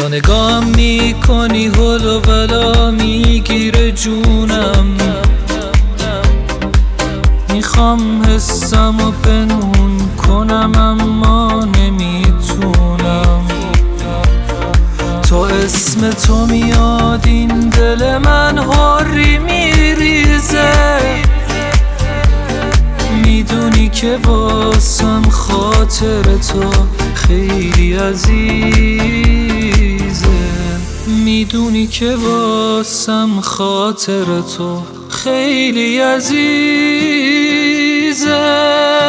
تا نگام میکنی هل و ولا میگیره جونم. میخوام حسم و پنهون کنم اما نمیتونم. تا اسم تو میاد این دل من حاری میریزه. میدونی که واسم خاطر تو خیلی عزیزه. میدونی که واسم خاطر تو خیلی عزیزه.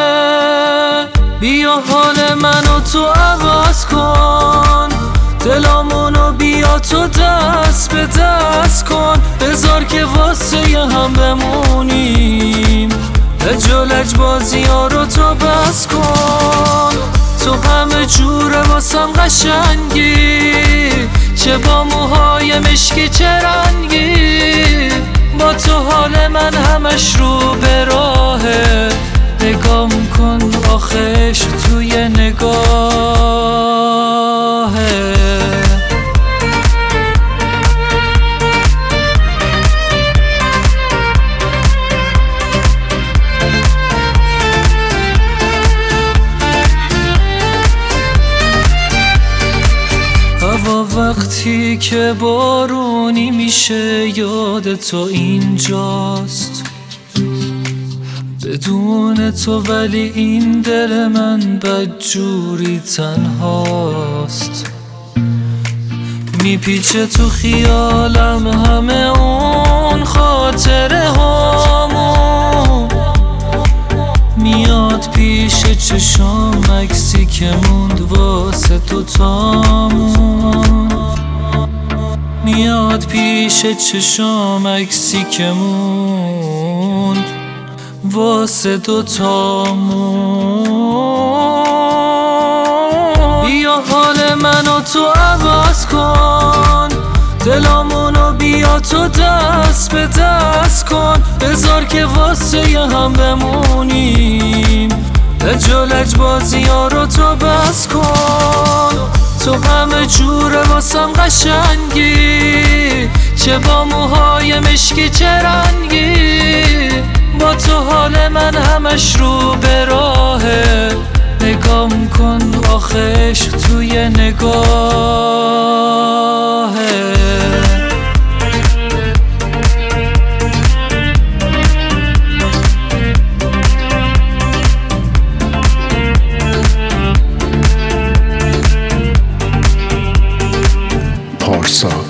بیا حال منو تو عوض کن، دلامونو بیا تو دست به دست کن. بذار که واسه هم بمونیم، لج بازی ها رو تو بس کن. تو همه جوره واسم قشنگی، چه با موهای مشکی چه رنگی. با تو حال من همش رو به راهه. نگام کن آخش توی نگاهه. هوا وقتی که بارونی میشه یاد تو اینجاست. بدون تو ولی این دل من بدجوری تنهاست. میپیچه تو خیالم همه اون خاطره هامون. میاد پیش چشام عکسی که موند واسه تو تامون. میاد پیش چشام عکسی که موند واسه دوتامون. بیا حال منو تو عوض کن، دلامونو بیا تو دست به دست کن. بذار که واسه هم بمونیم، لج بازی ها رو تو بس کن. تو همه جوره واسم قشنگی، چه با موهای مشکی چه رنگی. با تو حال من همش رو به راهه. نگام کن آخش توی نگاهه. پارسا